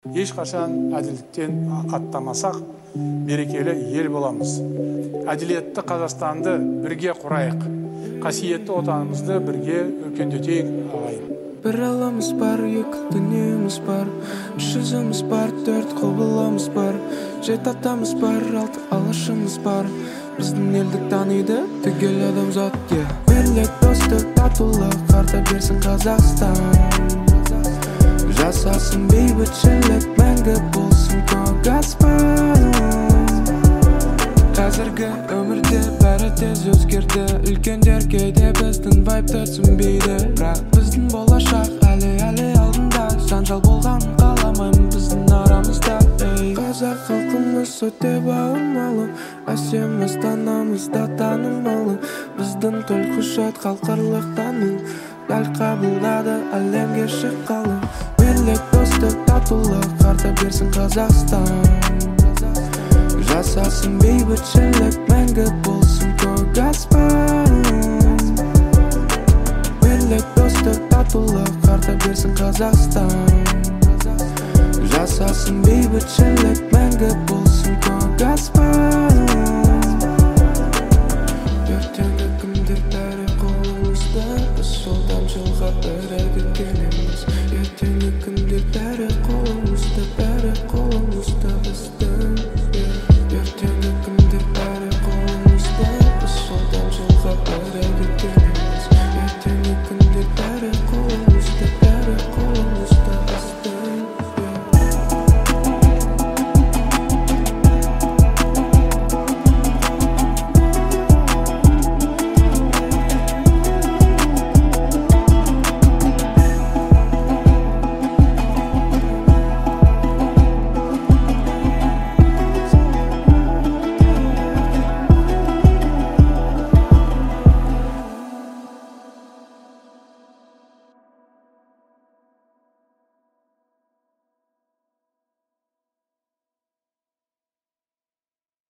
Ешқашан әділеттен аттамасақ, берекелі ел боламыз. Әділетті Қазақстанды бірге құрайық. Қасиетті отанымызды бірге өркендетейік ағайын. Bir alamız var, екі дүниеміз бар, үш жүзіміз бар, төрт құбылымыз бар, жеті атамыз бар, алты алашымыз бар. Біздің елді таниды түгел адамзат. Бірлік, достық, татулық арта берсін Қазақстан. Жасасын бейбітшілік, мәңгі болсын көк аспан. Қазіргі өмірде бәрі тез өзгерді, үлкендер кейде біздің вайбты түсінбейді. Бірақ біздің болашақ әлі алдында, жанжал болған қаламаймын біздің арамызда. Қазақ халқымыз өте бауырмалы, әсем астанамызда танымалы. Біздің төлқұжат халықаралық тану, дәл қабылдады әлемге шыққалы. Бірлік, достық, татулық арта берсін Қазақстан. Жасасын бейбітшілік, мәңгі болсын көк аспан. Бірлік, достық, татулық арта берсін Қазақстан. Жасасын бейбітшілік, мәңгі болсын